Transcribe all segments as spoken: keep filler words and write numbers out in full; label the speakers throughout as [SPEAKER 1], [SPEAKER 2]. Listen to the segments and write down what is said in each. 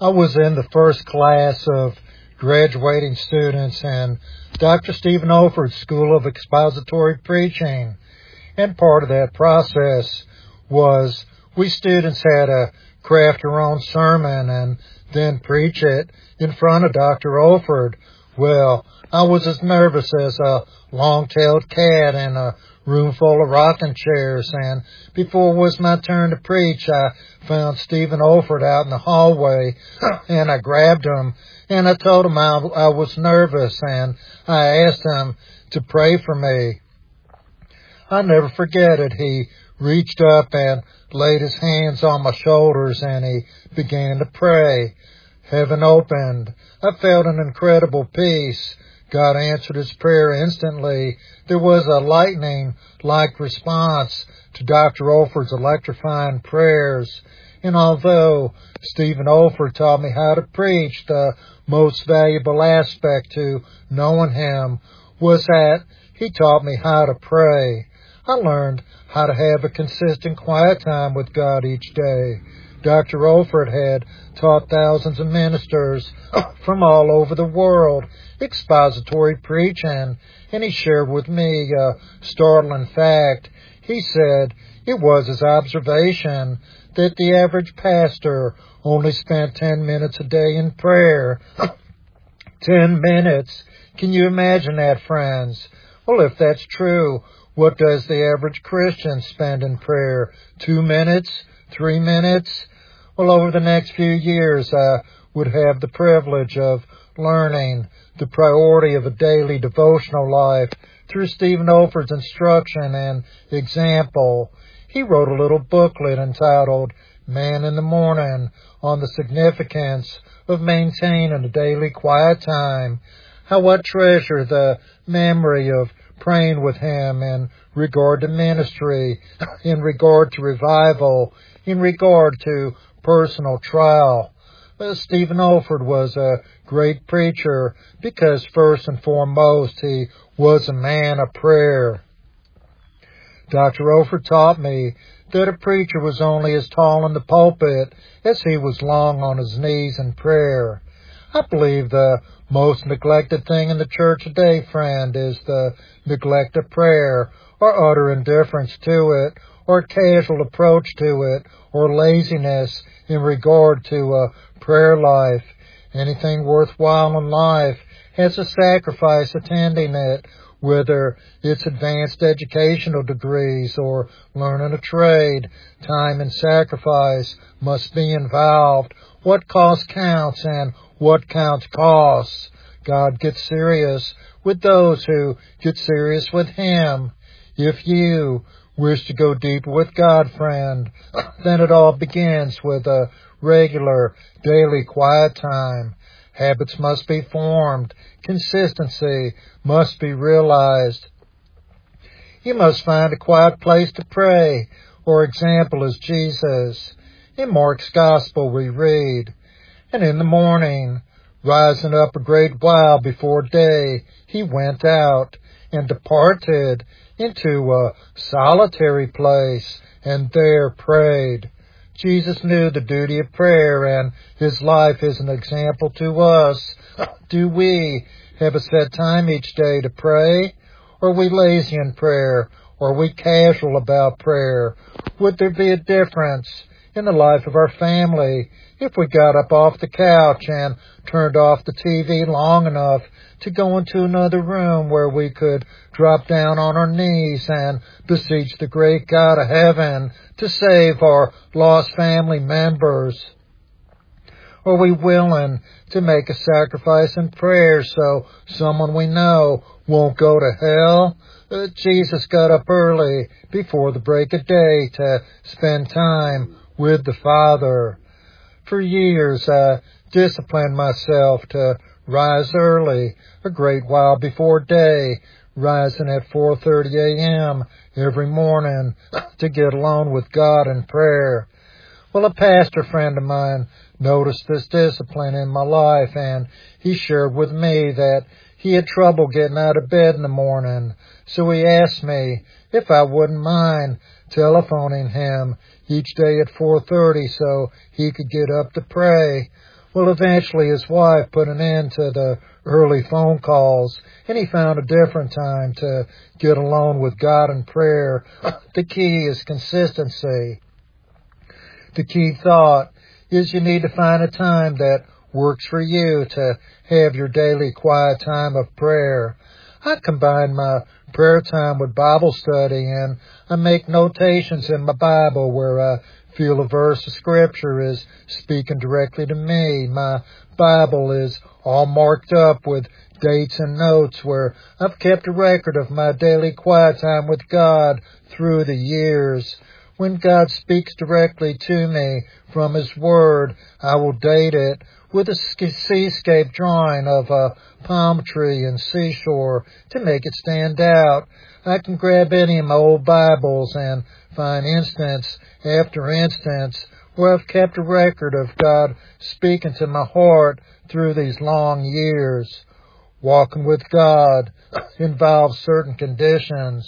[SPEAKER 1] I was in the first class of graduating students in Doctor Stephen Olford's School of Expository Preaching, and part of that process was we students had to craft our own sermon and then preach it in front of Doctor Olford. Well, I was as nervous as a long-tailed cat in a room full of rocking chairs, and before it was my turn to preach, I found Stephen Olford out in the hallway, and I grabbed him, and I told him I, I was nervous, and I asked him to pray for me. I'll never forget it. He reached up and laid his hands on my shoulders, and he began to pray. Heaven opened. I felt an incredible peace. God answered his prayer instantly. There was a lightning-like response to Doctor Olford's electrifying prayers. And although Stephen Olford taught me how to preach, the most valuable aspect to knowing him was that he taught me how to pray. I learned how to have a consistent quiet time with God each day. Doctor Olford had taught thousands of ministers from all over the world expository preaching, and he shared with me a startling fact. He said it was his observation that the average pastor only spent ten minutes a day in prayer. Ten minutes. Can you imagine that, friends? Well, if that's true, what does the average Christian spend in prayer? Two minutes? Three minutes? Well, over the next few years, I would have the privilege of learning the priority of a daily devotional life through Stephen Olford's instruction and example. He wrote a little booklet entitled Man in the Morning on the significance of maintaining a daily quiet time. How I treasure the memory of praying with him in regard to ministry, in regard to revival, in regard to personal trial. Uh, Stephen Olford was a great preacher because first and foremost he was a man of prayer. Doctor Olford taught me that a preacher was only as tall in the pulpit as he was long on his knees in prayer. I believe the most neglected thing in the church today, friend, is the neglect of prayer, or utter indifference to it, or casual approach to it, or laziness in regard to a prayer life. Anything worthwhile in life has a sacrifice attending it, whether it's advanced educational degrees or learning a trade. Time and sacrifice must be involved. What cost counts, and what counts costs. God gets serious with those who get serious with him. If you wish to go deeper with God, friend, then it all begins with a regular daily quiet time. Habits must be formed. Consistency must be realized. You must find a quiet place to pray. For example is Jesus. In Mark's Gospel we read, And in the morning, rising up a great while before day, he went out and departed into a solitary place, and there prayed. Jesus knew the duty of prayer, and his life is an example to us. Do we have a set time each day to pray? Or are we lazy in prayer? Or are we casual about prayer? Would there be a difference in the life of our family if we got up off the couch and turned off the T V long enough to go into another room where we could drop down on our knees and beseech the great God of heaven to save our lost family members? Are we willing to make a sacrifice in prayer so someone we know won't go to hell? Uh, Jesus got up early before the break of day to spend time with the Father. For years, I disciplined myself to rise early, a great while before day, rising at four thirty a.m. every morning to get alone with God in prayer. Well, a pastor friend of mine noticed this discipline in my life, and he shared with me that he had trouble getting out of bed in the morning. So he asked me if I wouldn't mind telephoning him each day at four thirty so he could get up to pray. Well, eventually his wife put an end to the early phone calls, and he found a different time to get alone with God in prayer. The key is consistency. The key thought is you need to find a time that works for you to have your daily quiet time of prayer. I combine my prayer time with Bible study, and I make notations in my Bible where I feel a verse of Scripture is speaking directly to me. My Bible is all marked up with dates and notes where I've kept a record of my daily quiet time with God through the years. When God speaks directly to me from His Word, I will date it with a seascape drawing of a palm tree and seashore to make it stand out. I can grab any of my old Bibles and find instance after instance where I've kept a record of God speaking to my heart through these long years. Walking with God involves certain conditions.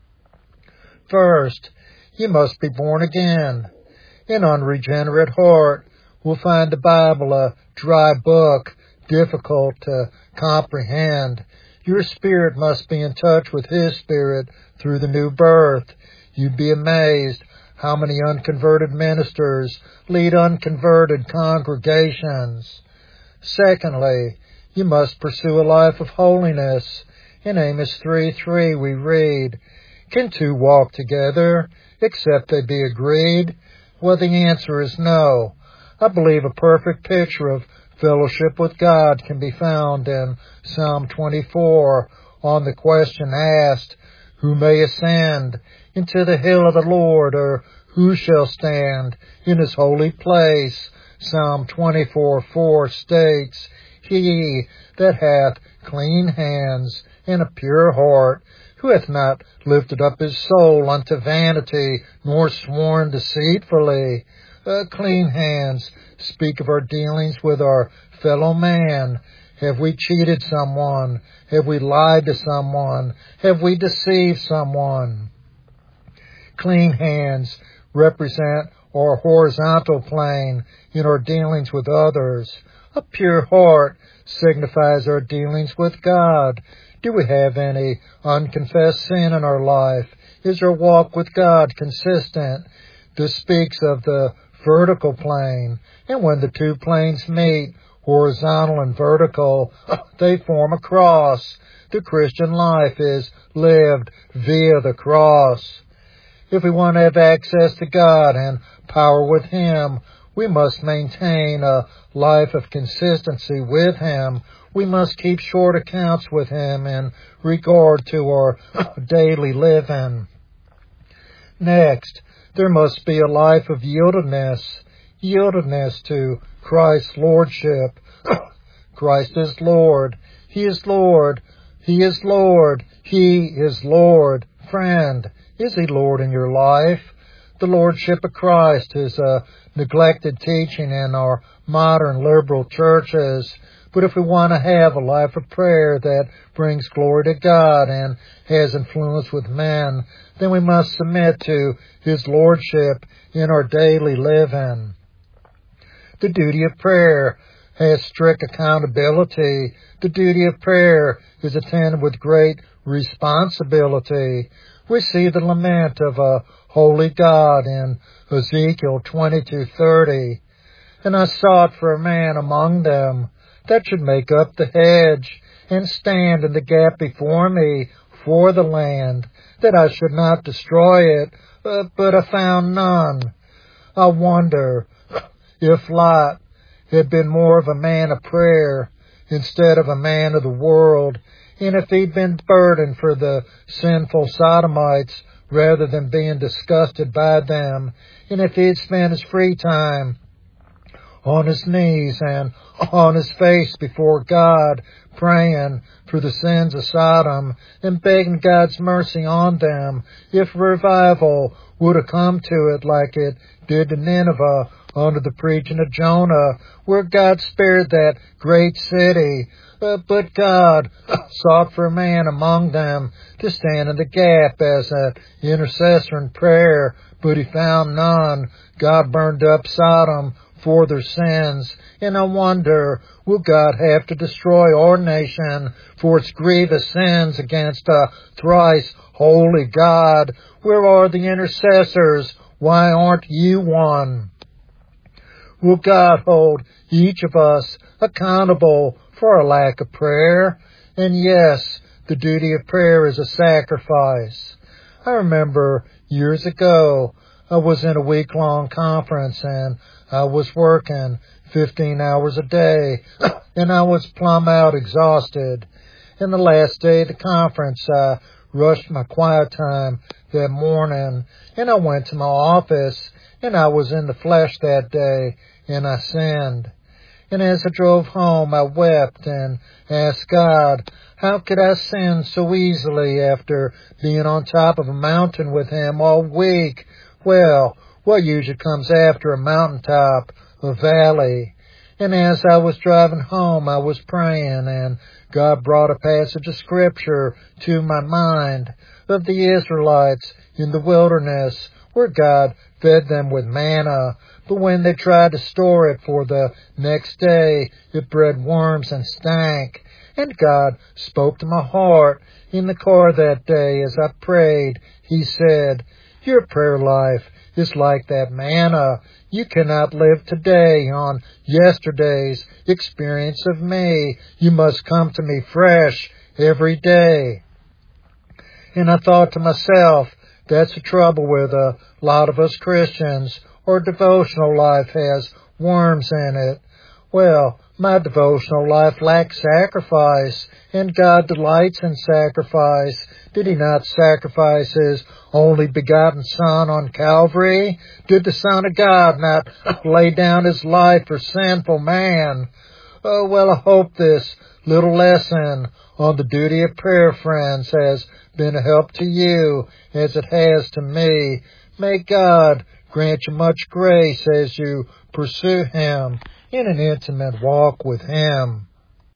[SPEAKER 1] First, you must be born again. An unregenerate heart will find the Bible a dry book, difficult to comprehend. Your spirit must be in touch with His Spirit through the new birth. You'd be amazed how many unconverted ministers lead unconverted congregations. Secondly, you must pursue a life of holiness. In Amos three three we read, "Can two walk together except they be agreed?" Well, the answer is no. I believe a perfect picture of fellowship with God can be found in Psalm twenty-four on the question asked, "Who may ascend into the hill of the Lord, or who shall stand in His holy place?" Psalm twenty-four four states, "He that hath clean hands and a pure heart, who hath not lifted up his soul unto vanity, nor sworn deceitfully." Uh, clean hands speak of our dealings with our fellow man. Have we cheated someone? Have we lied to someone? Have we deceived someone? Clean hands represent our horizontal plane in our dealings with others. A pure heart signifies our dealings with God. Do we have any unconfessed sin in our life? Is our walk with God consistent? This speaks of the vertical plane, and when the two planes meet, horizontal and vertical, they form a cross. The Christian life is lived via the cross. If we want to have access to God and power with Him, we must maintain a life of consistency with Him. We must keep short accounts with Him in regard to our daily living. Next, there must be a life of yieldedness, yieldedness to Christ's Lordship. Christ is Lord. He is Lord. He is Lord. He is Lord. Friend, is He Lord in your life? The Lordship of Christ is a neglected teaching in our modern liberal churches. But if we want to have a life of prayer that brings glory to God and has influence with men, then we must submit to His Lordship in our daily living. The duty of prayer has strict accountability. The duty of prayer is attended with great responsibility. We see the lament of a holy God in Ezekiel twenty-two thirty. "And I sought for a man among them that should make up the hedge and stand in the gap before me for the land, that I should not destroy it, uh, but I found none." I wonder if Lot had been more of a man of prayer instead of a man of the world, and if he'd been burdened for the sinful Sodomites rather than being disgusted by them, and if he'd spent his free time on his knees and on his face before God, praying for the sins of Sodom and begging God's mercy on them, if revival would have come to it like it did to Nineveh under the preaching of Jonah, where God spared that great city. Uh, but God sought for a man among them to stand in the gap as an intercessor in prayer, but He found none. God burned up Sodom for their sins. And I wonder, will God have to destroy our nation for its grievous sins against a thrice holy God? Where are the intercessors? Why aren't you one? Will God hold each of us accountable for our lack of prayer? And yes, the duty of prayer is a sacrifice. I remember years ago, I was in a week-long conference and I was working fifteen hours a day and I was plumb out exhausted. And the last day of the conference, I rushed my quiet time that morning and I went to my office and I was in the flesh that day and I sinned. And as I drove home, I wept and asked God, how could I sin so easily after being on top of a mountain with Him all week? Well, what usually comes after a mountaintop? A valley. And as I was driving home, I was praying, and God brought a passage of Scripture to my mind of the Israelites in the wilderness, where God fed them with manna, but when they tried to store it for the next day, it bred worms and stank. And God spoke to my heart in the car that day as I prayed. He said, your prayer life is like that manna. You cannot live today on yesterday's experience of me. You must come to me fresh every day. And I thought to myself, that's the trouble with a lot of us Christians. Our devotional life has worms in it. Well, my devotional life lacks sacrifice, and God delights in sacrifice. Did He not sacrifice His only begotten Son on Calvary? Did the Son of God not lay down His life for sinful man? Oh, well, I hope this little lesson on the duty of prayer, friends, has been a help to you as it has to me. May God grant you much grace as you pursue Him in an intimate walk with Him.